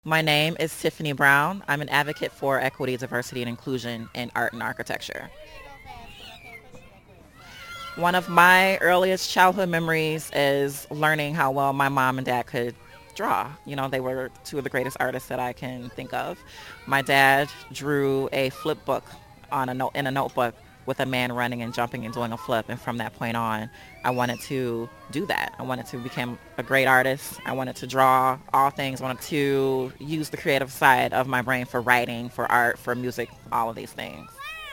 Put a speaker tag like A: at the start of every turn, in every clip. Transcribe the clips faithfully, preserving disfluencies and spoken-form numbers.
A: My name is Tiffany Brown. I'm an advocate for equity, diversity, and inclusion in art and architecture. One of my earliest childhood memories is learning how well my mom and dad could draw. You know, they were two of the greatest artists that I can think of. My dad drew a flip book on a note in a notebook with a man running and jumping and doing a flip, and from that point on, I wanted to do that. I wanted to become a great artist. I wanted to draw all things. I wanted to use the creative side of my brain for writing, for art, for music, all of these things.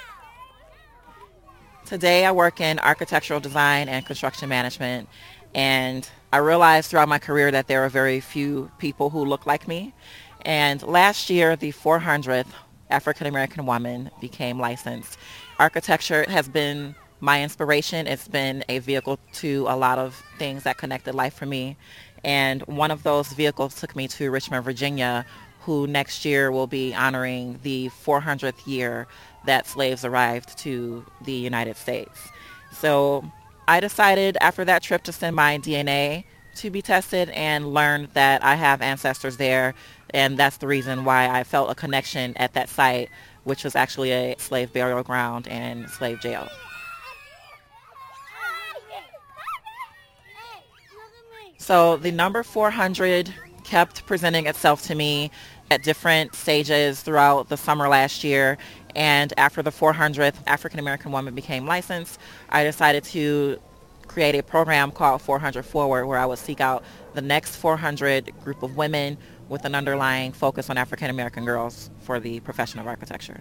A: Today I work in architectural design and construction management, and I realized throughout my career that there are very few people who look like me. And last year, the four hundredth African American woman became licensed. Architecture has been my inspiration. It's been a vehicle to a lot of things that connected life for me. And one of those vehicles took me to Richmond, Virginia, who next year will be honoring the four hundredth year that slaves arrived to the United States. So I decided after that trip to send my D N A to be tested and learned that I have ancestors there, and that's the reason why I felt a connection at that site, which was actually a slave burial ground and slave jail. So the number four hundred kept presenting itself to me at different stages throughout the summer last year. And after the four hundredth African American woman became licensed, I decided to create a program called four hundred Forward, where I would seek out the next four hundred group of women with an underlying focus on African American girls for the profession of architecture.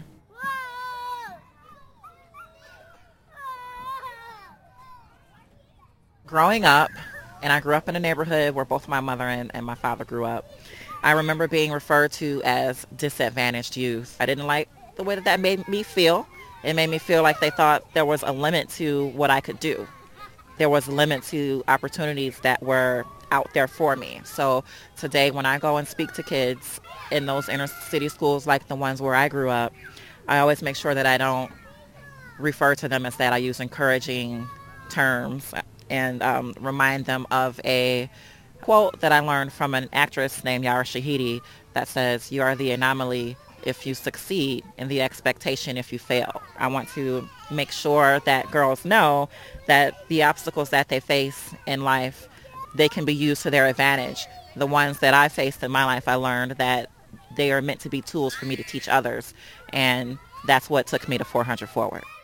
A: Growing up, and I grew up in a neighborhood where both my mother and, and my father grew up, I remember being referred to as disadvantaged youth. I didn't like the way that that made me feel. It made me feel like they thought there was a limit to what I could do. There was a limit to opportunities that were out there for me. So today when I go and speak to kids in those inner city schools like the ones where I grew up, I always make sure that I don't refer to them as that. I use encouraging terms and um, remind them of a quote that I learned from an actress named Yara Shahidi that says, "You are the anomaly if you succeed and the expectation if you fail." I want to make sure that girls know that the obstacles that they face in life, they can be used to their advantage. The ones that I faced in my life, I learned that they are meant to be tools for me to teach others. And that's what took me to four hundred Forward.